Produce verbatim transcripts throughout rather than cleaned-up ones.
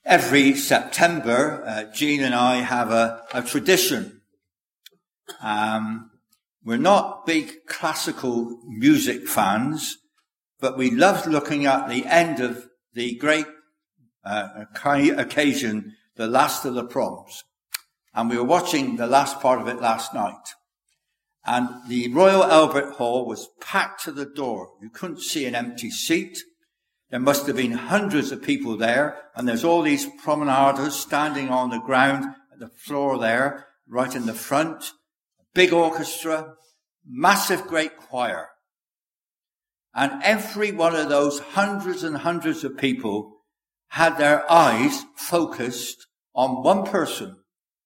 Every September, uh, Jean and I have a, a tradition. Um, we're not big classical music fans, but we love looking at the end of the great uh, occasion, the last of the proms. And we were watching the last part of it last night. And the Royal Albert Hall was packed to the door. You couldn't see an empty seat. There must have been hundreds of people there, and there's all these promenaders standing on the ground at the floor there, right in the front. Big orchestra, massive great choir. And every one of those hundreds and hundreds of people had their eyes focused on one person.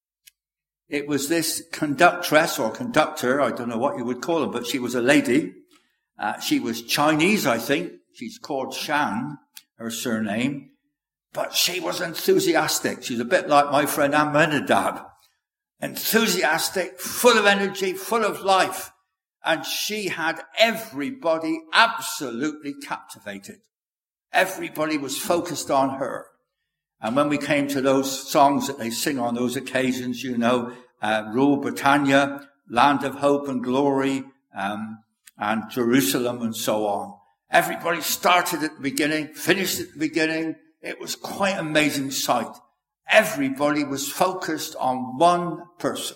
It was this conductress or conductor, I don't know what you would call her, but she was a lady. Uh, she was Chinese, I think. She's called Shan, her surname, but she was enthusiastic. She's a bit like my friend Ahmadinejad. Enthusiastic, full of energy, full of life. And she had everybody absolutely captivated. Everybody was focused on her. And when we came to those songs that they sing on those occasions, you know, uh, Rule Britannia, Land of Hope and Glory, um, and Jerusalem and so on. Everybody started at the beginning, finished at the beginning. It was quite an amazing sight. Everybody was focused on one person.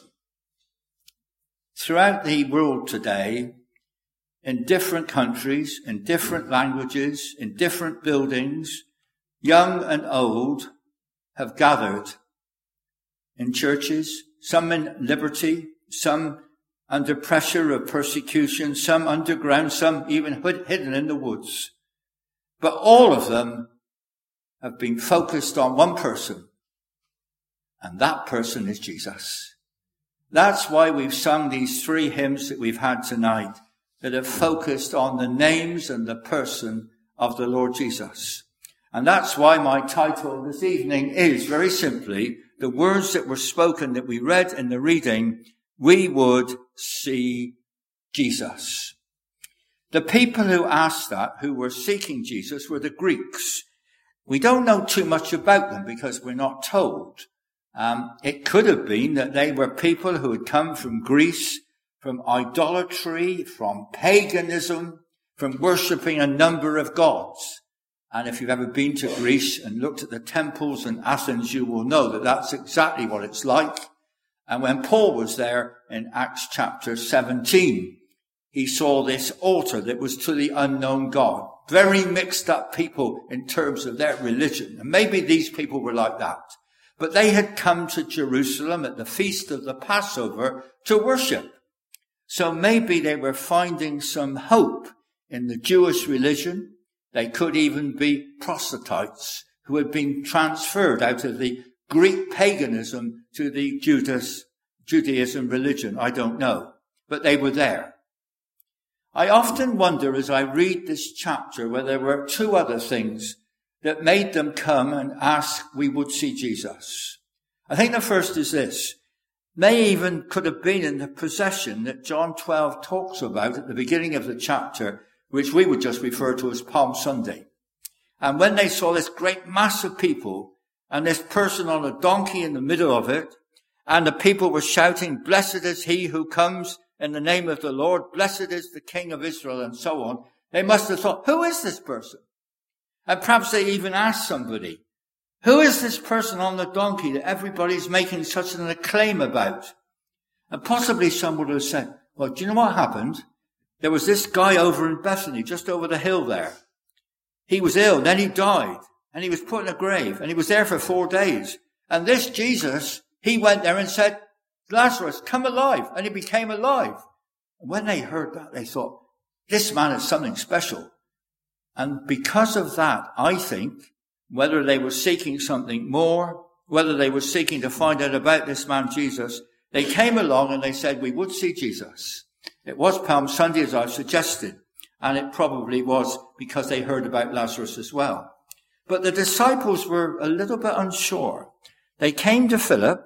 Throughout the world today, in different countries, in different languages, in different buildings, young and old have gathered in churches, some in liberty, some under pressure of persecution, some underground, some even hidden in the woods. But all of them have been focused on one person, and that person is Jesus. That's why we've sung these three hymns that we've had tonight that have focused on the names and the person of the Lord Jesus. And that's why my title this evening is very simply the words that were spoken that we read in the reading, we would see Jesus. The people who asked that, who were seeking Jesus, were the Greeks. We don't know too much about them because we're not told. Um, it could have been that they were people who had come from Greece, from idolatry, from paganism, from worshipping a number of gods. And if you've ever been to Greece and looked at the temples in Athens, you will know that that's exactly what it's like. And when Paul was there in Acts chapter seventeen, he saw this altar that was to the unknown God. Very mixed up people in terms of their religion. And maybe these people were like that. But they had come to Jerusalem at the feast of the Passover to worship. So maybe they were finding some hope in the Jewish religion. They could even be proselytes who had been transferred out of the Greek paganism to the Judas, Judaism religion. I don't know. But they were there. I often wonder as I read this chapter whether there were two other things that made them come and ask we would see Jesus. I think the first is this. They even could have been in the procession that John twelve talks about at the beginning of the chapter, which we would just refer to as Palm Sunday. And when they saw this great mass of people, and this person on a donkey in the middle of it, and the people were shouting, blessed is he who comes in the name of the Lord, blessed is the King of Israel, and so on. They must have thought, who is this person? And perhaps they even asked somebody, who is this person on the donkey that everybody's making such an acclaim about? And possibly some would have said, well, do you know what happened? There was this guy over in Bethany, just over the hill there. He was ill, then he died. And he was put in a grave, and he was there for four days. And this Jesus, he went there and said, Lazarus, come alive. And he became alive. And when they heard that, they thought, this man is something special. And because of that, I think, whether they were seeking something more, whether they were seeking to find out about this man Jesus, they came along and they said, we would see Jesus. It was Palm Sunday, as I've suggested. And it probably was because they heard about Lazarus as well. But the disciples were a little bit unsure. They came to Philip,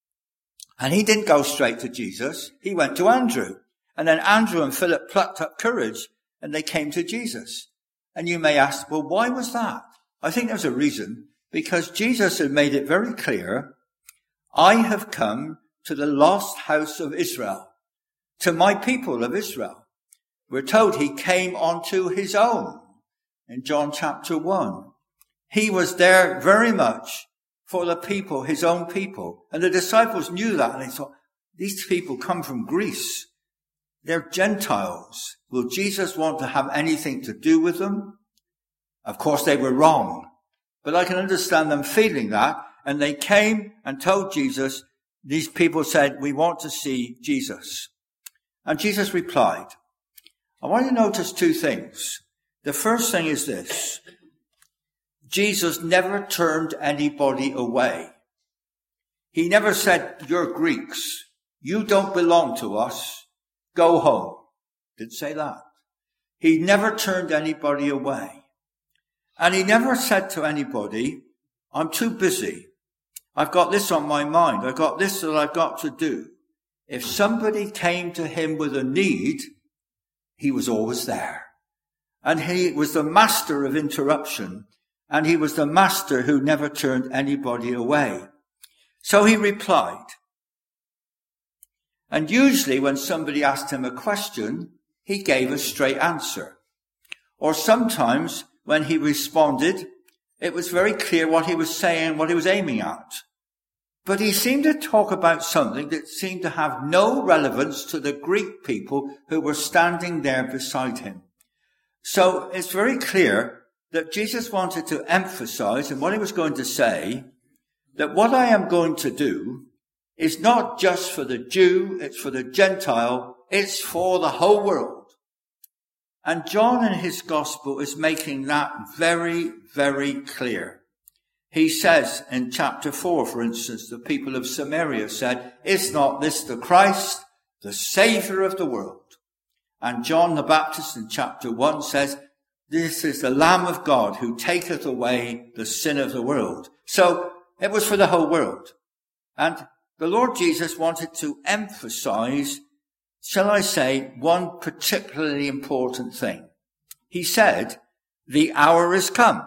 and he didn't go straight to Jesus. He went to Andrew. And then Andrew and Philip plucked up courage, and they came to Jesus. And you may ask, well, why was that? I think there's a reason. Because Jesus had made it very clear, I have come to the lost house of Israel, to my people of Israel. We're told he came unto his own in John chapter one. He was there very much for the people, his own people. And the disciples knew that, and they thought, these people come from Greece. They're Gentiles. Will Jesus want to have anything to do with them? Of course, they were wrong. But I can understand them feeling that. And they came and told Jesus, these people said, we want to see Jesus. And Jesus replied. I want you to notice two things. The first thing is this. Jesus never turned anybody away. He never said, you're Greeks. You don't belong to us. Go home. Didn't say that. He never turned anybody away. And he never said to anybody, I'm too busy. I've got this on my mind. I've got this that I've got to do. If somebody came to him with a need, he was always there. And he was the master of interruption. And he was the master who never turned anybody away. So he replied. And usually when somebody asked him a question, he gave a straight answer. Or sometimes when he responded, it was very clear what he was saying, what he was aiming at. But he seemed to talk about something that seemed to have no relevance to the Greek people who were standing there beside him. So it's very clear that Jesus wanted to emphasize in what he was going to say, that what I am going to do is not just for the Jew, it's for the Gentile, it's for the whole world. And John in his gospel is making that very, very clear. He says in chapter four, for instance, the people of Samaria said, is not this the Christ, the Savior of the world? And John the Baptist in chapter one says, this is the Lamb of God who taketh away the sin of the world. So it was for the whole world. And the Lord Jesus wanted to emphasize, shall I say, one particularly important thing. He said, the hour is come.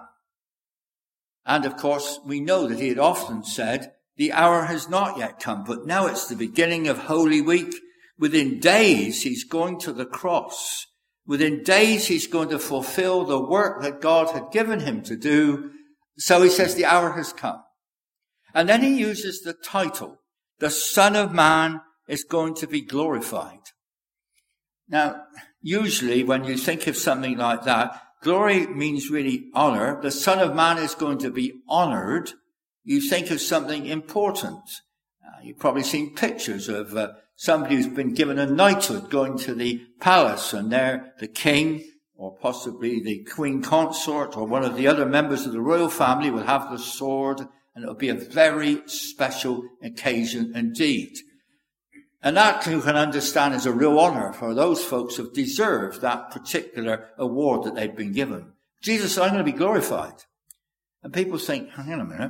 And of course, we know that he had often said, the hour has not yet come, but now it's the beginning of Holy Week. Within days, he's going to the cross. Within days, he's going to fulfill the work that God had given him to do. So he says, the hour has come. And then he uses the title, the Son of Man is going to be glorified. Now, usually when you think of something like that, glory means really honor. The Son of Man is going to be honored. You think of something important. Uh, you've probably seen pictures of uh, somebody who's been given a knighthood going to the palace, and there the king or possibly the queen consort or one of the other members of the royal family will have the sword, and it'll be a very special occasion indeed. And that you can understand is a real honor for those folks who've deserved that particular award that they've been given. Jesus said, I'm going to be glorified. And people think, hang on a minute.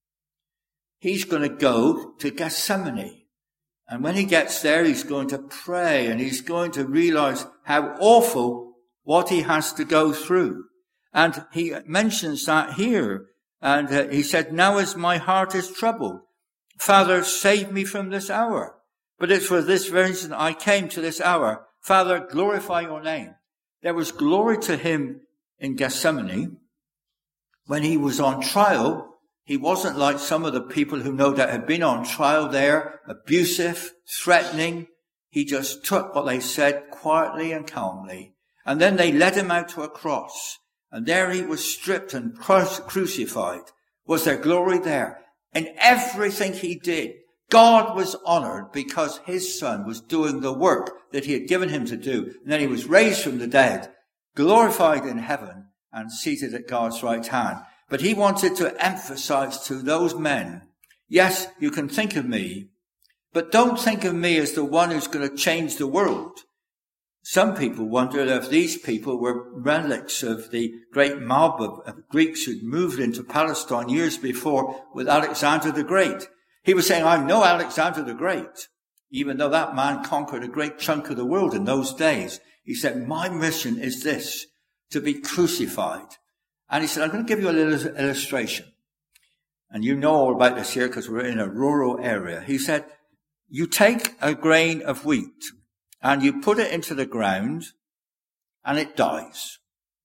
He's going to go to Gethsemane. And when he gets there, he's going to pray, and he's going to realize how awful what he has to go through. And he mentions that here. And uh, he said, now as my heart is troubled, Father, save me from this hour. But it's for this reason I came to this hour. Father, glorify your name. There was glory to him in Gethsemane. When he was on trial, he wasn't like some of the people who no doubt had been on trial there, abusive, threatening. He just took what they said quietly and calmly. And then they led him out to a cross. And there he was stripped and crucified. Was there glory there? In everything he did, God was honored because his son was doing the work that he had given him to do. And then he was raised from the dead, glorified in heaven, and seated at God's right hand. But he wanted to emphasize to those men, yes, you can think of me, but don't think of me as the one who's going to change the world. Some people wondered if these people were relics of the great mob of, of Greeks who'd moved into Palestine years before with Alexander the Great. He was saying, I'm no Alexander the Great, even though that man conquered a great chunk of the world in those days. He said, my mission is this, to be crucified. And he said, I'm going to give you a little illustration. and you know all about this here because we're in a rural area. He said, you take a grain of wheat and you put it into the ground and it dies.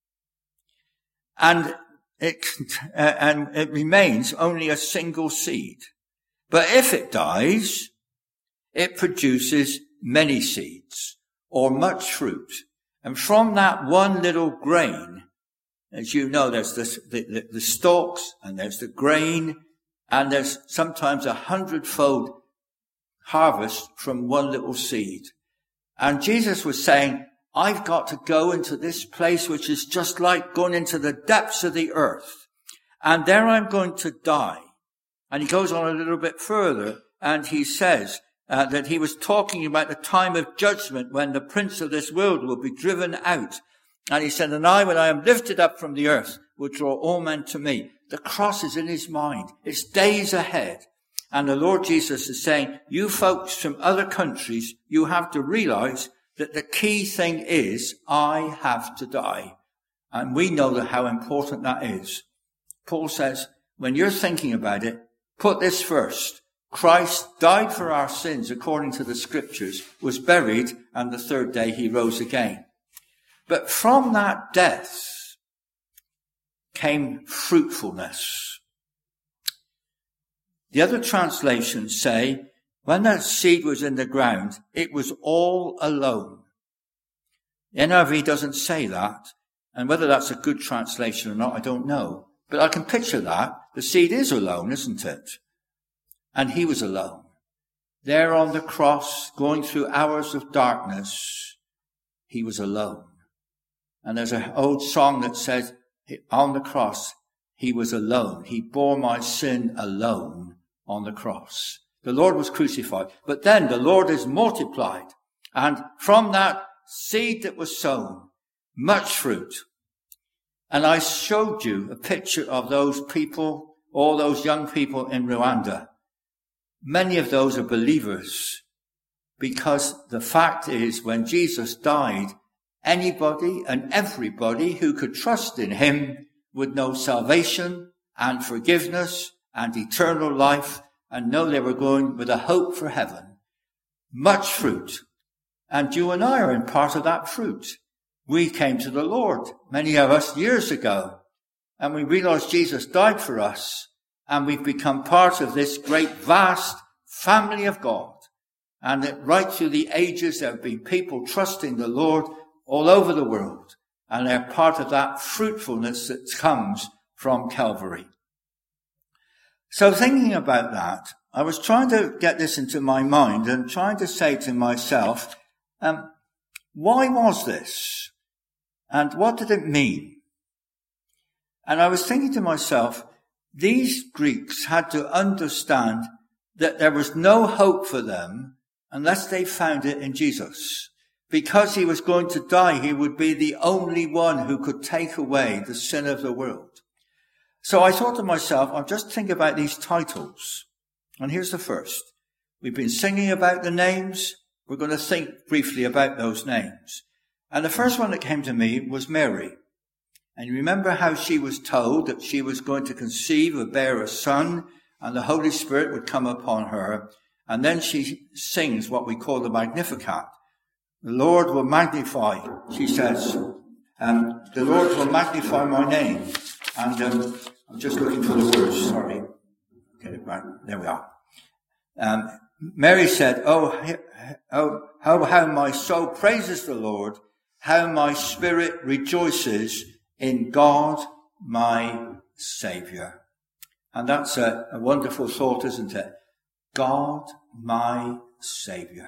And it, uh, and it remains only a single seed. But if it dies, it produces many seeds or much fruit. And from that one little grain, as you know, there's the, the, the stalks and there's the grain, and there's sometimes a hundredfold harvest from one little seed. And Jesus was saying, I've got to go into this place which is just like going into the depths of the earth. And there I'm going to die. And he goes on a little bit further and he says uh, that he was talking about the time of judgment when the prince of this world will be driven out. And he said, and I, when I am lifted up from the earth, will draw all men to me. The cross is in his mind. It's days ahead. And the Lord Jesus is saying, you folks from other countries, you have to realize that the key thing is, I have to die. And we know that how important that is. Paul says, when you're thinking about it, put this first. Christ died for our sins according to the scriptures, was buried, and the third day he rose again. But from that death came fruitfulness. The other translations say, when that seed was in the ground, it was all alone. The N I V doesn't say that, and whether that's a good translation or not, I don't know. But I can picture that. The seed is alone, isn't it? And he was alone. There on the cross, going through hours of darkness, he was alone. And there's an old song that says, on the cross, he was alone. He bore my sin alone on the cross. The Lord was crucified. But then the Lord is multiplied. And from that seed that was sown, much fruit. And I showed you a picture of those people, all those young people in Rwanda. Many of those are believers. Because the fact is, when Jesus died, anybody and everybody who could trust in him would know salvation and forgiveness and eternal life and know they were going with a hope for heaven. Much fruit. And you and I are in part of that fruit. We came to the Lord, many of us years ago, and we realized Jesus died for us, and we've become part of this great, vast family of God. And that right through the ages, there have been people trusting the Lord all over the world, and they're part of that fruitfulness that comes from Calvary. So thinking about that, I was trying to get this into my mind and trying to say to myself, um, why was this? And what did it mean? And I was thinking to myself, these Greeks had to understand that there was no hope for them unless they found it in Jesus. Because he was going to die, he would be the only one who could take away the sin of the world. So I thought to myself, I'll just think about these titles. And here's the first. We've been singing about the names. We're going to think briefly about those names. And the first one that came to me was Mary. And you remember how she was told that she was going to conceive and bear a son, and the Holy Spirit would come upon her. And then she sings what we call the Magnificat. The Lord will magnify, she says. Um, the Lord will magnify my name. And um, I'm just looking for the words, sorry. Get it back. There we are. Um, Mary said, oh, oh, how, how my soul praises the Lord, how my spirit rejoices in God, my Saviour. And that's a, a wonderful thought, isn't it? God, my Saviour.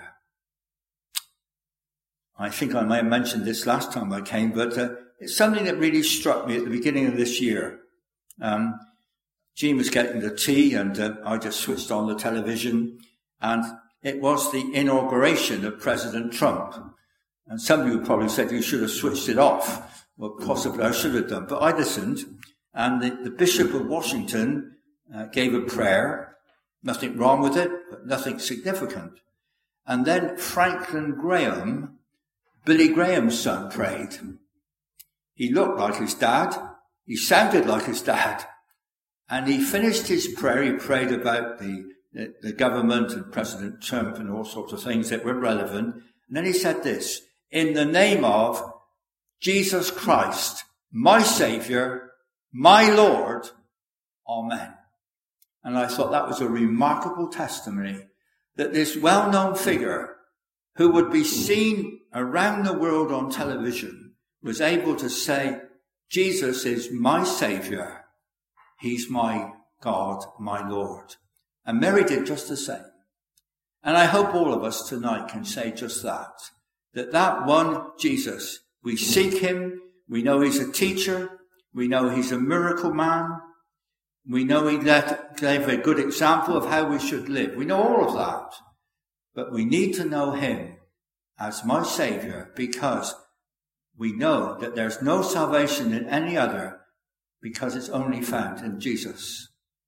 I think I may have mentioned this last time I came, but uh, it's something that really struck me at the beginning of this year. Um, Jean was getting the tea, and uh, I just switched on the television, and it was the inauguration of President Trump. And some of you probably said you should have switched it off. Well, possibly I should have done, but I listened, and the, the Bishop of Washington uh, gave a prayer. Nothing wrong with it, but nothing significant. And then Franklin Graham, Billy Graham's son, prayed. He looked like his dad. He sounded like his dad. And he finished his prayer. He prayed about the, the, the government and President Trump and all sorts of things that were relevant. And then he said this, in the name of Jesus Christ, my Saviour, my Lord, Amen. And I thought that was a remarkable testimony that this well-known figure who would be seen around the world on television was able to say, Jesus is my Saviour. He's my God, my Lord. And Mary did just the same. And I hope all of us tonight can say just that. That that one Jesus, we seek him. We know he's a teacher. We know he's a miracle man. We know he let, gave a good example of how we should live. We know all of that. But we need to know him as my Saviour, because we know that there's no salvation in any other, because it's only found in Jesus.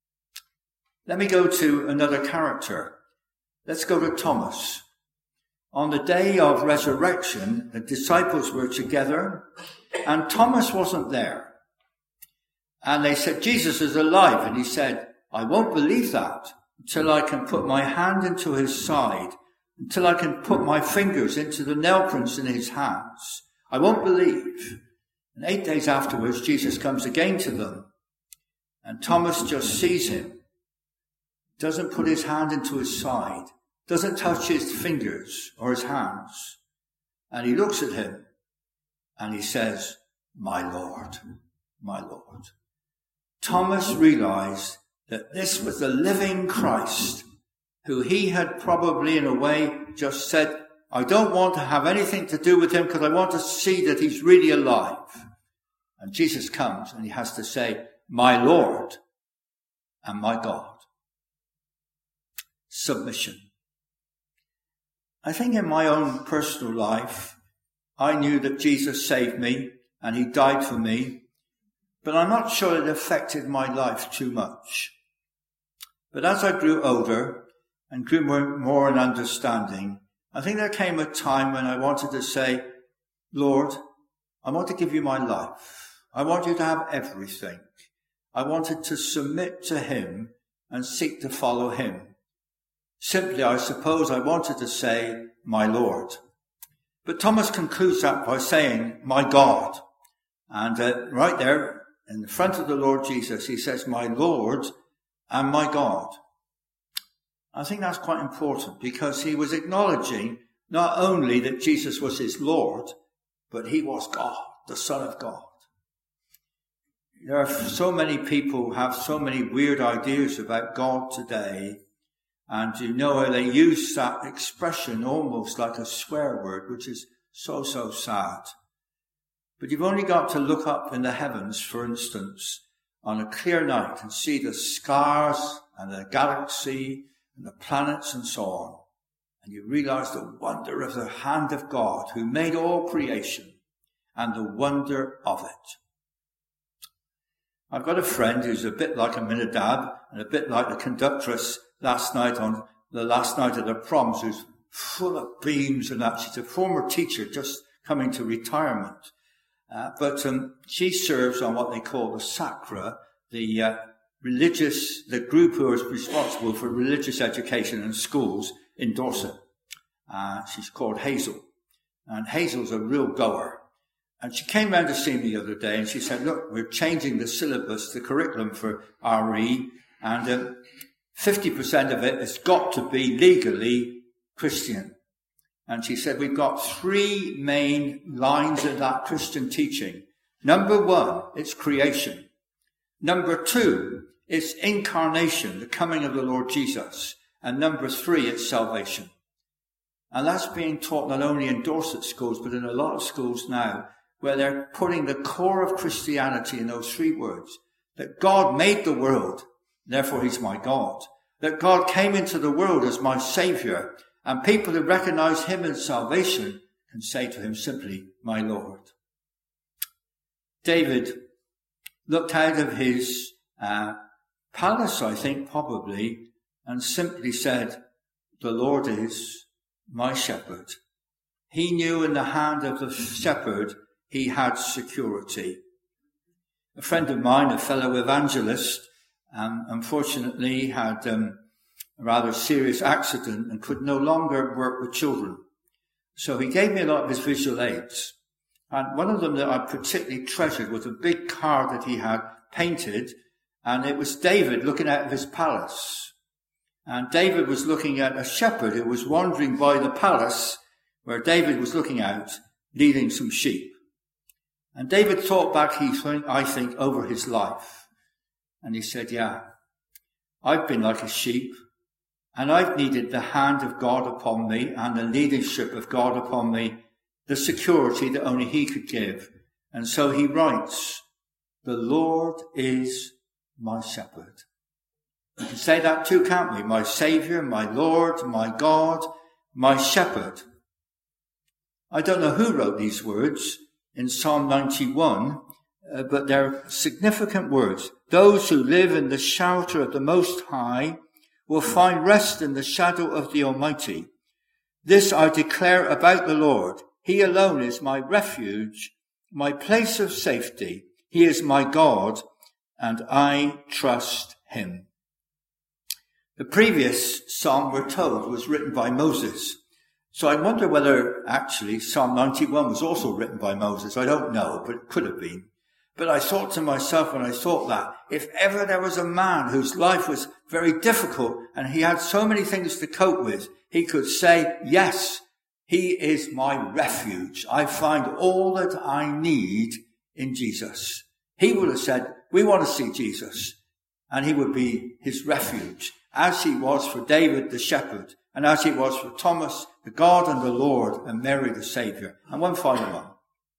Let me go to another character. Let's go to Thomas. On the day of resurrection, the disciples were together, and Thomas wasn't there. And they said, Jesus is alive. And he said, I won't believe that until I can put my hand into his side, until I can put my fingers into the nail prints in his hands. I won't believe. And eight days afterwards, Jesus comes again to them. And Thomas just sees him. Doesn't put his hand into his side. Doesn't touch his fingers or his hands. And he looks at him and he says, my Lord, my Lord. Thomas realized that this was the living Christ, who he had probably in a way just said, I don't want to have anything to do with him because I want to see that he's really alive. And Jesus comes and he has to say, my Lord and my God. Submission. I think in my own personal life, I knew that Jesus saved me and he died for me, but I'm not sure it affected my life too much. But as I grew older and grew more, more in understanding, I think there came a time when I wanted to say, Lord, I want to give you my life. I want you to have everything. I wanted to submit to him and seek to follow him. Simply, I suppose I wanted to say, my Lord. But Thomas concludes that by saying, my God. And uh, right there in the front of the Lord Jesus, he says, my Lord and my God. I think that's quite important because he was acknowledging not only that Jesus was his Lord, but he was God, the Son of God. There are so many people who have so many weird ideas about God today. And you know how they use that expression almost like a swear word, which is so, so sad. But you've only got to look up in the heavens, for instance, on a clear night and see the stars and the galaxy and the planets and so on. And you realize the wonder of the hand of God who made all creation and the wonder of it. I've got a friend who's a bit like Aminadab and a bit like the conductress last night on the last night of the proms, who's full of beams and that. She's a former teacher just coming to retirement. Uh, but um, she serves on what they call the Sacra, the uh, religious, the group who is responsible for religious education in schools in Dorset. Uh, she's called Hazel. And Hazel's a real goer. And she came round to see me the other day and she said, look, we're changing the syllabus, the curriculum for R E, and uh, fifty percent of it has got to be legally Christian. And she said, we've got three main lines of that Christian teaching. Number one, it's creation. Number two, it's incarnation, the coming of the Lord Jesus. And number three, it's salvation. And that's being taught not only in Dorset schools, but in a lot of schools now, where they're putting the core of Christianity in those three words. That God made the world, therefore he's my God. That God came into the world as my Saviour. And people who recognize him in salvation can say to him simply, my Lord. David looked out of his uh, palace, I think, probably, and simply said, the Lord is my shepherd. He knew in the hand of the shepherd he had security. A friend of mine, a fellow evangelist, Um, unfortunately, had um, a rather serious accident and could no longer work with children. So he gave me a lot of his visual aids. And one of them that I particularly treasured was a big car that he had painted, and it was David looking out of his palace. And David was looking at a shepherd who was wandering by the palace where David was looking out, leading some sheep. And David thought back, he think, I think, over his life. And he said, yeah, I've been like a sheep, and I've needed the hand of God upon me and the leadership of God upon me, the security that only he could give. And so he writes, the Lord is my shepherd. We can say that too, can't we? My Saviour, my Lord, my God, my shepherd. I don't know who wrote these words in Psalm ninety-one, uh, but they're significant words. Those who live in the shelter of the Most High will find rest in the shadow of the Almighty. This I declare about the Lord. He alone is my refuge, my place of safety. He is my God, and I trust him. The previous psalm, we're told, was written by Moses. So I wonder whether actually Psalm ninety-one was also written by Moses. I don't know, but it could have been. But I thought to myself when I thought that, if ever there was a man whose life was very difficult and he had so many things to cope with, he could say, yes, he is my refuge. I find all that I need in Jesus. He would have said, we want to see Jesus. And he would be his refuge, as he was for David the shepherd, and as he was for Thomas, the God and the Lord, and Mary the Saviour. And one final one.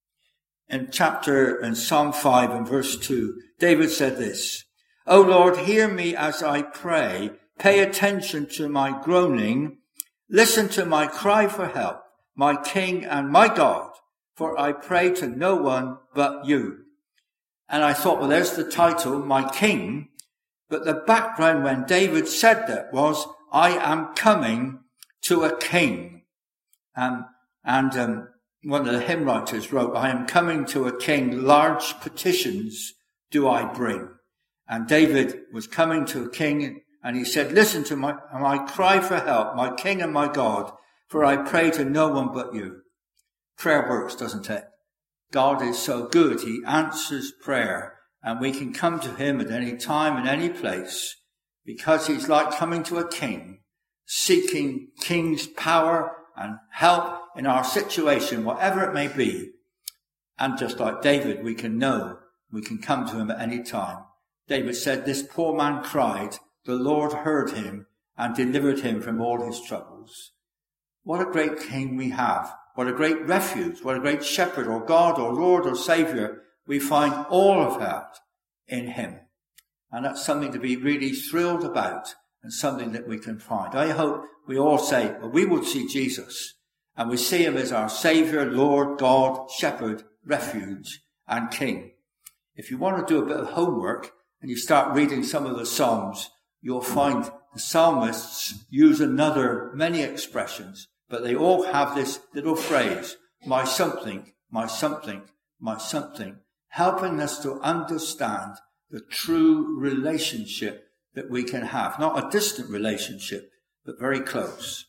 In chapter, in Psalm five and verse two, David said this, O Lord, hear me as I pray. Pay attention to my groaning. Listen to my cry for help, my King and my God, for I pray to no one but you. And I thought, well, there's the title, My King. But the background when David said that was, I am coming to a king. Um, and um, one of the hymn writers wrote, I am coming to a king, large petitions do I bring. And David was coming to a king, and he said, listen to my, my cry for help, my King and my God, for I pray to no one but you. Prayer works, doesn't it? God is so good, he answers prayer. And we can come to him at any time and any place because he's like coming to a king, seeking king's power and help in our situation, whatever it may be. And just like David, we can know we can come to him at any time. David said, this poor man cried, the Lord heard him and delivered him from all his troubles. What a great king we have. What a great refuge. What a great shepherd or God or Lord or Saviour. We find all of that in him. And that's something to be really thrilled about and something that we can find. I hope we all say, well, we would see Jesus and we see him as our Saviour, Lord, God, Shepherd, Refuge and King. If you want to do a bit of homework and you start reading some of the Psalms, you'll find the psalmists use another, many expressions, but they all have this little phrase, my something, my something, my something, helping us to understand the true relationship that we can have. Not a distant relationship, but very close.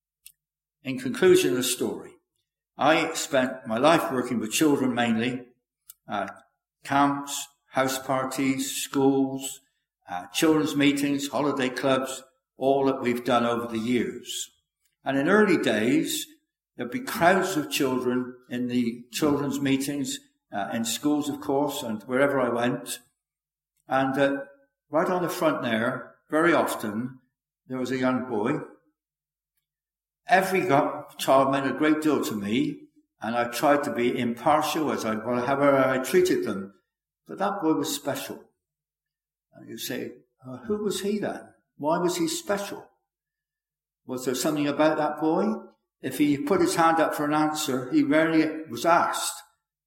In conclusion of the story, I spent my life working with children mainly, uh, camps, house parties, schools, uh, children's meetings, holiday clubs, all that we've done over the years. And in early days, there'd be crowds of children in the children's meetings, Uh, in schools, of course, and wherever I went. And uh, right on the front there, very often, there was a young boy. Every child meant a great deal to me, and I tried to be impartial as I, well, however I treated them. But that boy was special. And you say, oh, who was he then? Why was he special? Was there something about that boy? If he put his hand up for an answer, he rarely was asked.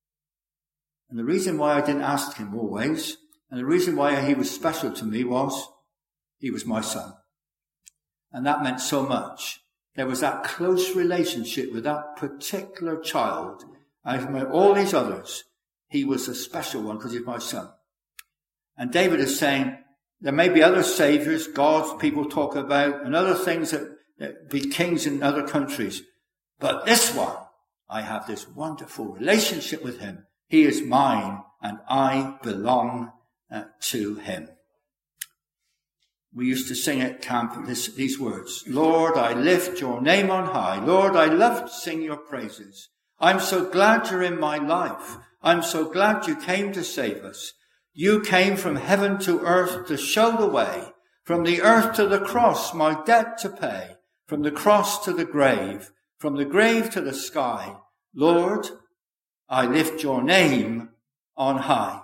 And the reason why I didn't ask him always, and the reason why he was special to me was he was my son. And that meant so much. There was that close relationship with that particular child. I've met all these others. He was a special one because he's my son. And David is saying, There may be other saviors, gods people talk about, and other things that, that be kings in other countries. But this one, I have this wonderful relationship with him. He is mine, and I belong uh, to him. We used to sing at camp this, these words. Lord, I lift your name on high. Lord, I love to sing your praises. I'm so glad you're in my life. I'm so glad you came to save us. You came from heaven to earth to show the way. From the earth to the cross, my debt to pay. From the cross to the grave. From the grave to the sky. Lord, I lift your name on high.